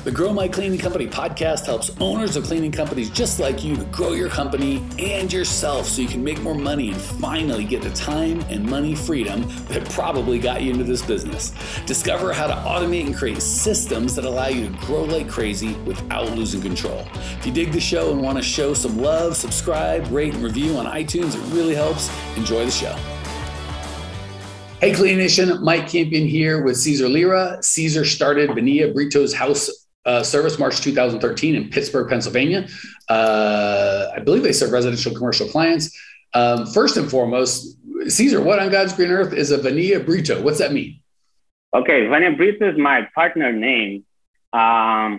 The Grow My Cleaning Company podcast helps owners of cleaning companies just like you to grow your company and yourself so you can make more money and finally get the time and money freedom that probably got you into this business. Discover how to automate and create systems that allow you to grow like crazy without losing control. If you dig the show and want to show some love, subscribe, rate, and review on iTunes. It really helps. Enjoy the show. Hey, Clean Nation, Mike Campion here with Cesar Lira. Cesar started Vania Brito's House Service March 2013 in Pittsburgh, Pennsylvania. I believe they serve residential commercial clients. First and foremost, Cesar, what on God's green earth is a Vania Brito? What's that mean? Okay, Vania Brito is my partner name. Let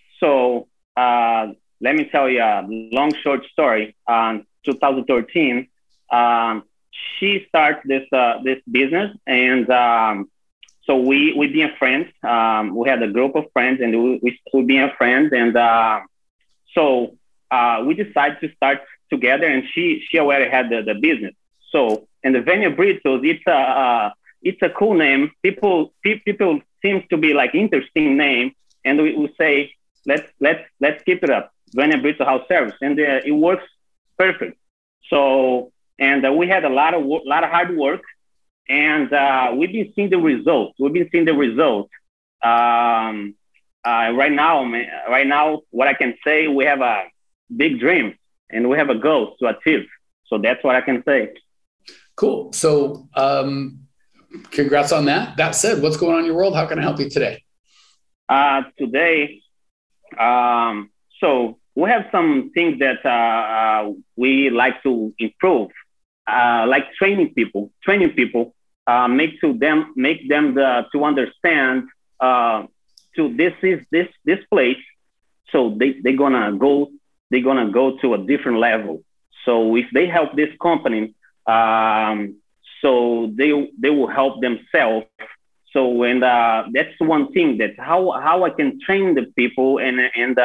me tell you a long, short story. 2013, she started this business, and so we being friends. We had a group of friends, and we being friends, and we decided to start together. And she already had the business. So, and the Vania Britos, it's a cool name. People seems to be like interesting name, and we say let's keep it up, Vania Brito House Service, and it works perfect. So. And we had a lot of hard work, and we've been seeing the results. Right now, what I can say, we have a big dream and we have a goal to achieve. So that's what I can say. Cool. So congrats on that. That said, what's going on in your world? How can I help you today? Today, so we have some things that we like to improve. Like training people, make them to understand to this place. So they're gonna go to a different level. So if they help this company, so they will help themselves. So and that's one thing, that how I can train the people and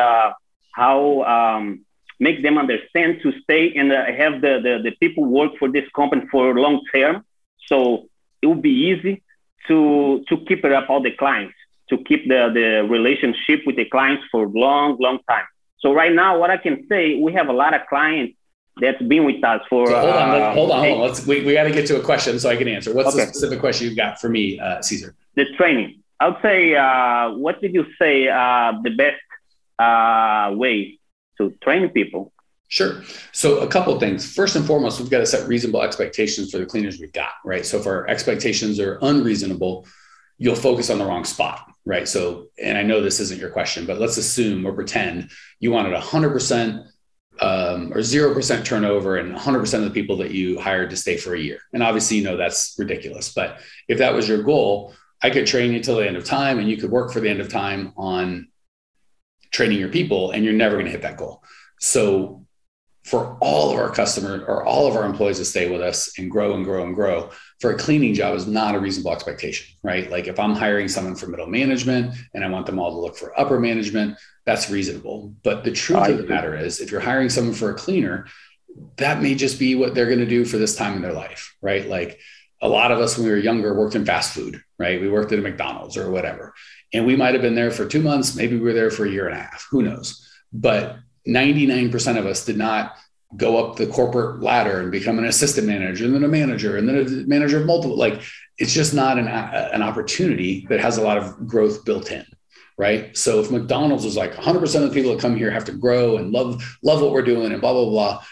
how make them understand to stay and have the people work for this company for long term. So it will be easy to keep it up all the clients, to keep the relationship with the clients for long time. So right now, what I can say, we have a lot of clients that's been with us for. So hold on. We got to get to a question so I can answer. What's the specific question you've got for me, Cesar? The training. I would say, what did you say the best way to train people? Sure. So a couple of things. First and foremost, we've got to set reasonable expectations for the cleaners we've got, right? So if our expectations are unreasonable, you'll focus on the wrong spot, right? So, and I know this isn't your question, but let's assume or pretend you wanted 100% or 0% turnover and 100% of the people that you hired to stay for a year. And obviously, that's ridiculous. But if that was your goal, I could train you till the end of time, and you could work for the end of time on training your people, and you're never going to hit that goal. So for all of our customers or all of our employees to stay with us and grow and grow and grow, for a cleaning job is not a reasonable expectation, right? Like if I'm hiring someone for middle management and I want them all to look for upper management, that's reasonable. But the truth of the matter is, if you're hiring someone for a cleaner, that may just be what they're going to do for this time in their life, right? Like a lot of us, when we were younger, worked in fast food, right? We worked at a McDonald's or whatever. And we might've been there for 2 months. Maybe we were there for a year and a half, who knows? But 99% of us did not go up the corporate ladder and become an assistant manager and then a manager and then a manager of multiple. Like it's just not an opportunity that has a lot of growth built in, right? So if McDonald's was like 100% of the people that come here have to grow and love what we're doing and blah, blah, blah.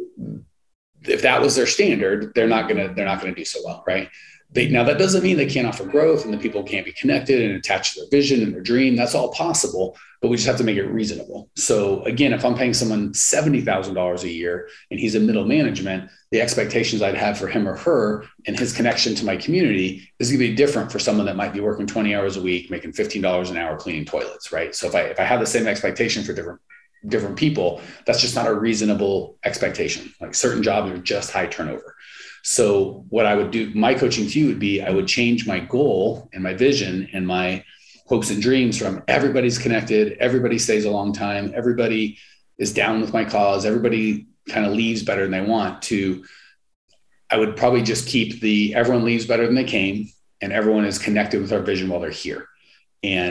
If that was their standard, they're not going to do so well, right? Now that doesn't mean they can't offer growth and the people can't be connected and attached to their vision and their dream. That's all possible, but we just have to make it reasonable. So again, if I'm paying someone $70,000 a year and he's in middle management, the expectations I'd have for him or her and his connection to my community is going to be different for someone that might be working 20 hours a week, making $15 an hour cleaning toilets, right? So if I have the same expectation for different people, that's just not a reasonable expectation. Like certain jobs are just high turnover. So what I would do, my coaching to you would be, I would change my goal and my vision and my hopes and dreams from everybody's connected, everybody stays a long time, everybody is down with my cause, everybody kind of leaves better than they want, to I would probably just keep everyone leaves better than they came and everyone is connected with our vision while they're here. And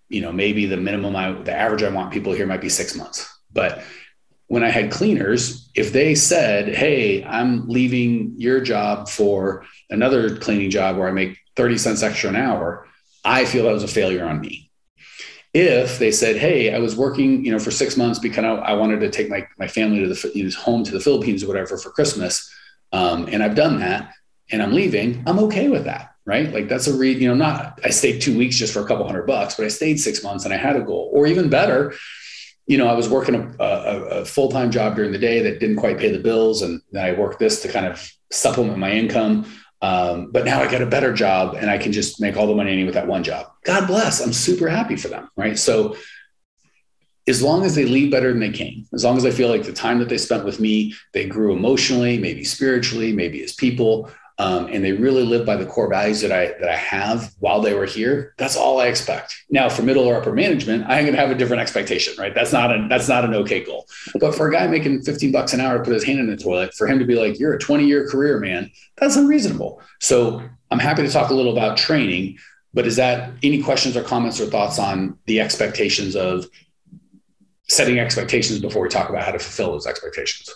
maybe the average I want people here might be 6 months. But when I had cleaners, if they said, hey, I'm leaving your job for another cleaning job where I make 30 cents extra an hour, I feel that was a failure on me. If they said, hey, I was working, for 6 months because I wanted to take my family to home to the Philippines or whatever for Christmas. And I've done that and I'm leaving, I'm okay with that. Right? Like that's I stayed 2 weeks just for a couple $100, but I stayed 6 months and I had a goal. Or even better, I was working a full-time job during the day that didn't quite pay the bills. And then I worked this to kind of supplement my income. But now I got a better job and I can just make all the money I need with that one job. God bless. I'm super happy for them. Right. So as long as they leave better than they came, as long as I feel like the time that they spent with me, they grew emotionally, maybe spiritually, maybe as people, and they really live by the core values that I have while they were here. That's all I expect. Now, for middle or upper management, I'm going to have a different expectation, right? That's not an okay goal. But for a guy making $15 an hour to put his hand in the toilet, for him to be like, "You're a 20-year career, man," that's unreasonable. So I'm happy to talk a little about training. But is that any questions or comments or thoughts on the expectations of setting expectations before we talk about how to fulfill those expectations?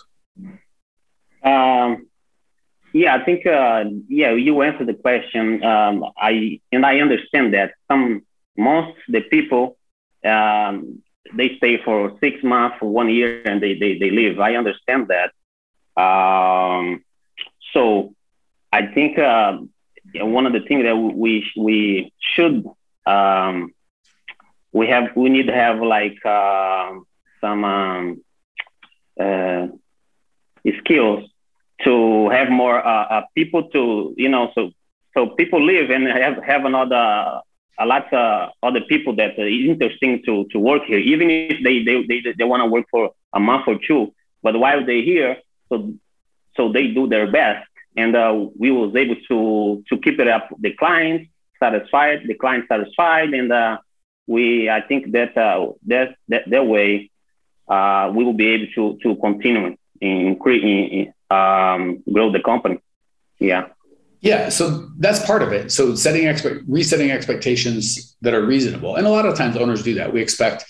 Yeah, I think, you answered the question. I understand that most the people, they stay for 6 months, for 1 year, and they leave. I understand that. So I think one of the things that we should, we need to have like some skills to have more people to, so people live and have a lot of other people that are interesting to work here, even if they want to work for a month or two, but while they're here, so they do their best, and we was able to keep it up. The client satisfied, and I think that way we will be able to continue grow the company. Yeah. So that's part of it. So resetting expectations that are reasonable. And a lot of times owners do that. We expect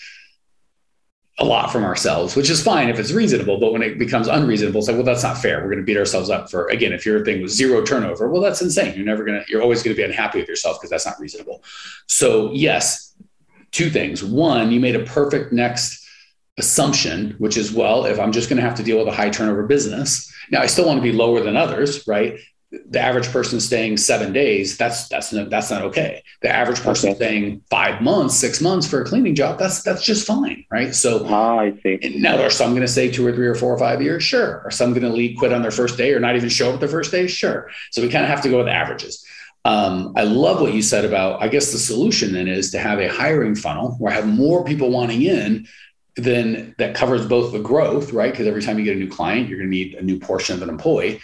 a lot from ourselves, which is fine if it's reasonable, but when it becomes unreasonable, it's like, well, that's not fair. We're going to beat ourselves up for, again, if your thing was zero turnover, well, that's insane. You're always going to be unhappy with yourself because that's not reasonable. So yes, two things. One, you made a perfect next assumption, which is, well, if I'm just going to have to deal with a high turnover business, now I still want to be lower than others, right? The average person staying 7 days, that's not okay. The average person staying 5 months, 6 months for a cleaning job, that's just fine, right? So I see. Now, are some going to stay 2 or 3 or 4 or 5 years? Sure. Are some going to quit on their first day or not even show up the first day? Sure. So we kind of have to go with averages. I love what you said about, I guess the solution then is to have a hiring funnel where I have more people wanting in, then that covers both the growth, right? Because every time you get a new client, you're going to need a new portion of an employee,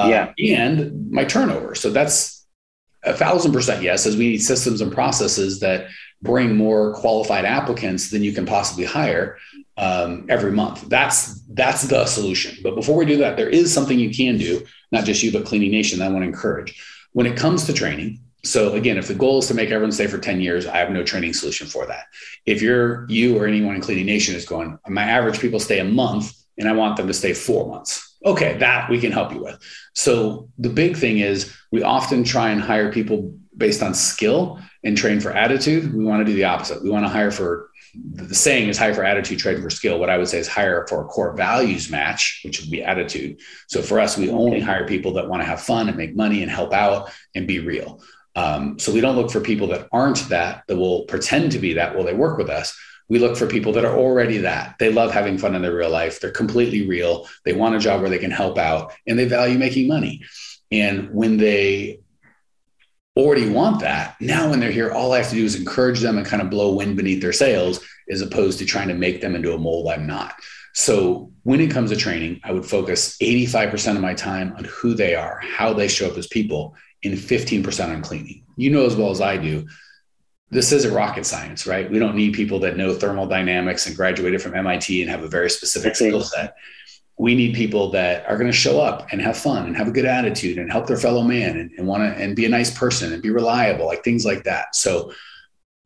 and my turnover. So that's 1,000% yes, as we need systems and processes that bring more qualified applicants than you can possibly hire every month. That's the solution. But before we do that, there is something you can do, not just you, but Cleaning Nation, that I want to encourage. When it comes to training, so again, if the goal is to make everyone stay for 10 years, I have no training solution for that. If you or anyone in Cleaning Nation is going, my average people stay a month and I want them to stay 4 months. Okay, that we can help you with. So the big thing is we often try and hire people based on skill and train for attitude. We want to do the opposite. We want to hire for, the saying is hire for attitude, train for skill. What I would say is hire for a core values match, which would be attitude. So for us, we only hire people that want to have fun and make money and help out and be real. So we don't look for people that aren't that will pretend to be that while they work with us. We look for people that are already that. They love having fun in their real life. They're completely real. They want a job where they can help out and they value making money. And when they already want that, now when they're here, all I have to do is encourage them and kind of blow wind beneath their sails, as opposed to trying to make them into a mold I'm not. So when it comes to training, I would focus 85% of my time on who they are, how they show up as people, and 15% on cleaning. You know as well as I do, this isn't rocket science, right? We don't need people that know thermodynamics and graduated from MIT and have a very specific skill set. We need people that are going to show up and have fun and have a good attitude and help their fellow man and want to and be a nice person and be reliable, like things like that. So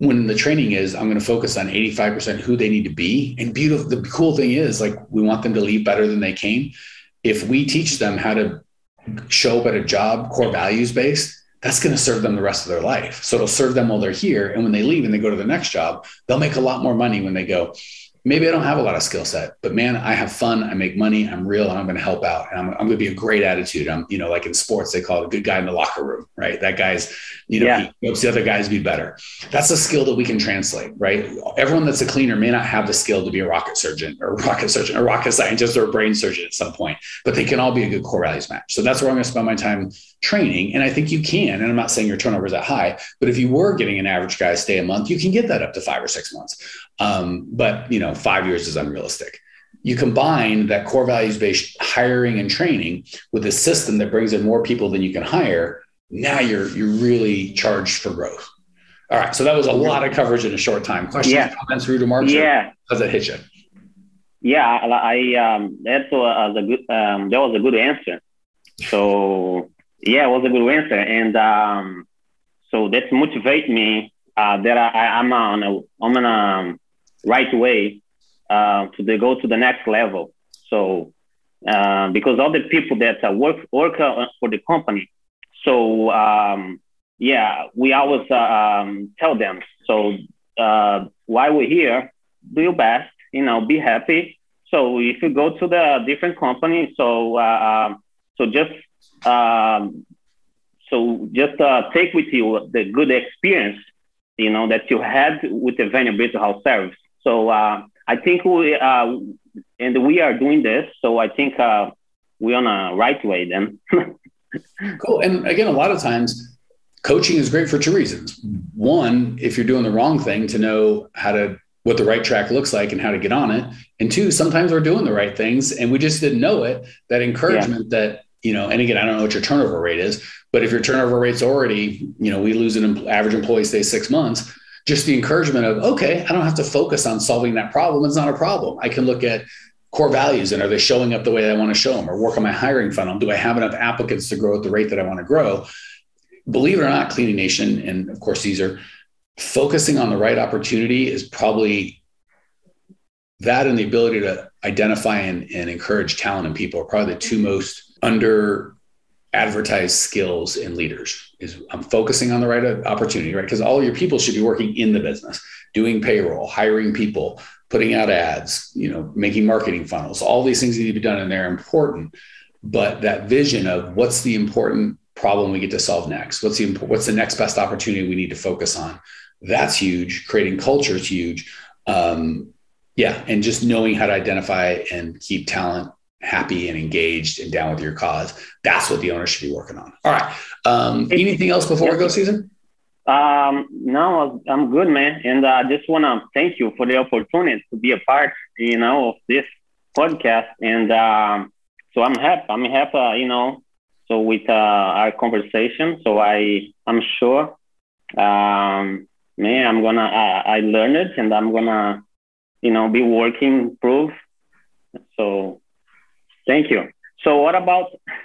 when the training is, I'm going to focus on 85% who they need to be. And beautiful, the cool thing is, like, we want them to leave better than they came. If we teach them how to show up at a job, core values based, that's going to serve them the rest of their life. So it'll serve them while they're here. And when they leave and they go to the next job, they'll make a lot more money when they go, maybe I don't have a lot of skill set, but man, I have fun. I make money. I'm real. And I'm going to help out. And I'm going to be a great attitude. I'm, like in sports, they call it a good guy in the locker room, right? That guy's, he helps the other guys be better. That's a skill that we can translate, right? Everyone that's a cleaner may not have the skill to be a rocket scientist or a brain surgeon at some point, but they can all be a good core values match. So that's where I'm going to spend my time training. And I think you can, and I'm not saying your turnover is that high, but if you were getting an average guy stay a month, you can get that up to 5 or 6 months. But 5 years is unrealistic. You combine that core values based hiring and training with a system that brings in more people than you can hire. Now you're really charged for growth. All right. So that was a lot of coverage in a short time. Questions, comments, Rudy, remarks? Yeah. How does that hit you? Yeah, that was a good answer. So yeah, it was a good answer. And so that motivates me that I'm on a right way to go to the next level. So because all the people that work for the company, so we always tell them. So while we're here, do your best, be happy. So if you go to the different company, so just take with you the good experience, that you had with the Vanderbilt House Service. So I think we are doing this. So I think we're on a right way then. Cool. And again, a lot of times coaching is great for two reasons. One, if you're doing the wrong thing, to know what the right track looks like and how to get on it. And two, sometimes we're doing the right things and we just didn't know it. That encouragement that, and again, I don't know what your turnover rate is, but if your turnover rate's already, we lose an average employee stay 6 months, just the encouragement of, okay, I don't have to focus on solving that problem. It's not a problem. I can look at core values and are they showing up the way I want to show them, or work on my hiring funnel. Do I have enough applicants to grow at the rate that I want to grow? Believe it or not, Cleaning Nation, and of course, Caesar, focusing on the right opportunity is probably that, and the ability to identify and encourage talent in people are probably the two most under advertised skills in leaders. Is I'm focusing on the right opportunity, right? Because all of your people should be working in the business, doing payroll, hiring people, putting out ads, making marketing funnels. All these things need to be done, and they're important. But that vision of what's the important problem we get to solve next? What's the next best opportunity we need to focus on? That's huge. Creating culture is huge. And just knowing how to identify and keep talent happy and engaged and down with your cause. That's what the owner should be working on. All right. Anything else before we go, Caesar? No, I'm good, man. And I just want to thank you for the opportunity to be a part, of this podcast. And so I'm happy, so with our conversation. So I'm sure, I learned it, and I'm gonna, be working proof. So thank you. So what about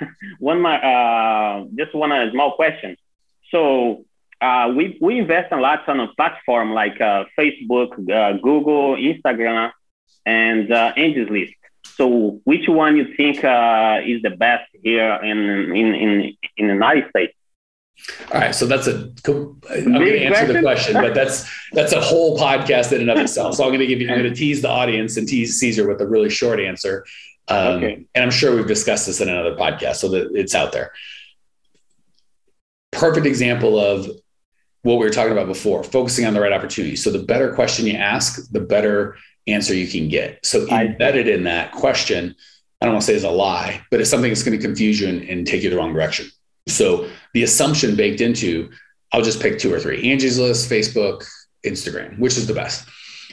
just one small question. So we invest a lot on a platform like Facebook, Google, Instagram, and Angie's List. So which one you think is the best here in the United States? All right, so that's I'm going to answer the question, but that's a whole podcast in and of itself. So I'm going to tease the audience and tease Caesar with a really short answer. Okay. And I'm sure we've discussed this in another podcast, so that it's out there. Perfect example of what we were talking about before, focusing on the right opportunity. So the better question you ask, the better answer you can get. So embedded in that question, I don't want to say is a lie, but it's something that's going to confuse you and take you the wrong direction. So the assumption baked into, I'll just pick 2 or 3, Angie's List, Facebook, Instagram, which is the best.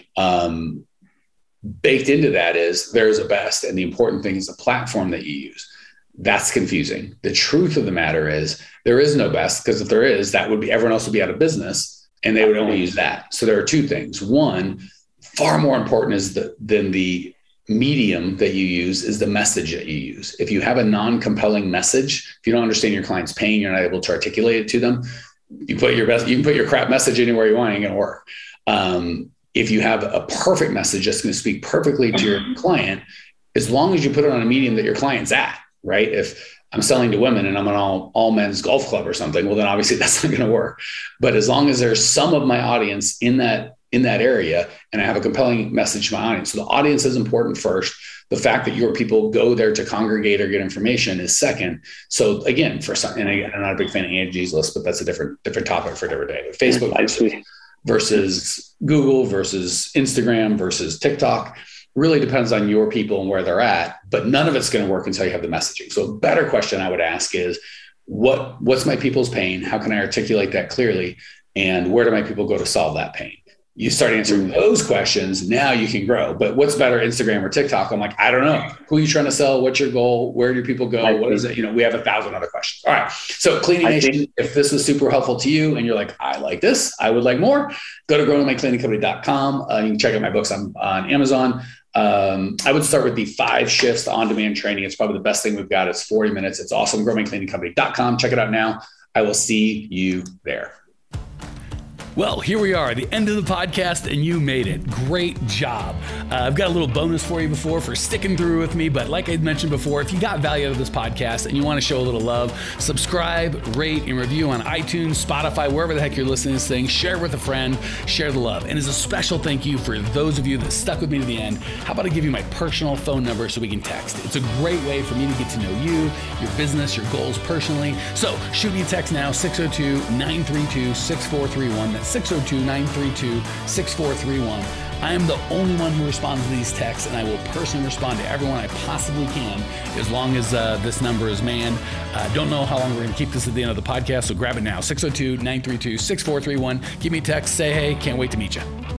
Baked into that is there's a best. And the important thing is the platform that you use. That's confusing. The truth of the matter is there is no best, because if there is, that would be, everyone else would be out of business and they would only use that. So there are 2 things. One, far more important than the medium that you use is the message that you use. If you have a non-compelling message, if you don't understand your client's pain, you're not able to articulate it to them, you can put your crap message anywhere you want, it ain't gonna work. If you have a perfect message that's going to speak perfectly to your client, as long as you put it on a medium that your client's at, right? If I'm selling to women and I'm an all men's golf club or something, well, then obviously that's not going to work. But as long as there's some of my audience in that area, and I have a compelling message to my audience. So the audience is important first. The fact that your people go there to congregate or get information is second. So again, for some, and I'm not a big fan of Angie's List, but that's a different topic for a different day. But Facebook versus Google versus Instagram versus TikTok really depends on your people and where they're at, but none of it's going to work until you have the messaging. So a better question I would ask is, what's my people's pain? How can I articulate that clearly? And where do my people go to solve that pain? You start answering those questions, now you can grow. But what's better, Instagram or TikTok? I'm like, I don't know. Who are you trying to sell? What's your goal? Where do people go? What is it? We have 1,000 other questions. All right. So Cleaning Nation, if this was super helpful to you and you're like, I like this, I would like more, go to growingmycleaningcompany.com. You can check out my books on Amazon. I would start with the 5 shifts, the on-demand training. It's probably the best thing we've got. It's 40 minutes. It's awesome. growingmycleaningcompany.com. Check it out now. I will see you there. Well, here we are, the end of the podcast, and you made it. Great job. I've got a little bonus for you for sticking through with me, but like I mentioned before, if you got value out of this podcast and you want to show a little love, subscribe, rate, and review on iTunes, Spotify, wherever the heck you're listening to this thing. Share with a friend, share the love. And as a special thank you for those of you that stuck with me to the end, how about I give you my personal phone number so we can text? It's a great way for me to get to know you, your business, your goals personally. So shoot me a text now, 602-932-6431. 602-932-6431. I am the only one who responds to these texts, and I will personally respond to everyone I possibly can as long as this number is manned. Don't know how long we're going to keep this at the end of the podcast, so grab it now, 602-932-6431. Give me a text, say hey, can't wait to meet you.